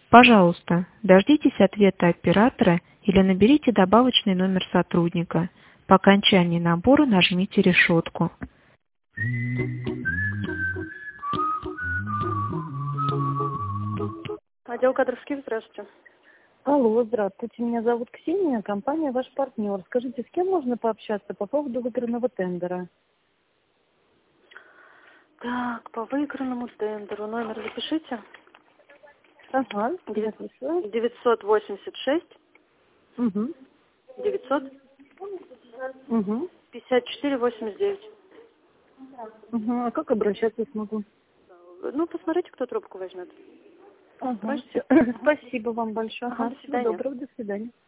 Пожалуйста, дождитесь ответа оператора или наберите добавочный номер сотрудника. По окончании набора нажмите решетку. Отдел кадровских, здравствуйте. Алло, здравствуйте, меня зовут Ксения, компания «Ваш партнер». Скажите, с кем можно пообщаться по поводу выигранного тендера? Так, по выигранному тендеру номер запишите. Ага, записываю. 986 Угу. 900 Угу. 54 89. Угу. А как обращаться смогу? Ну, посмотрите, кто трубку возьмет. Ага. Спросите. Спасибо вам большое. Ага, до Всего свидания. доброго, до свидания.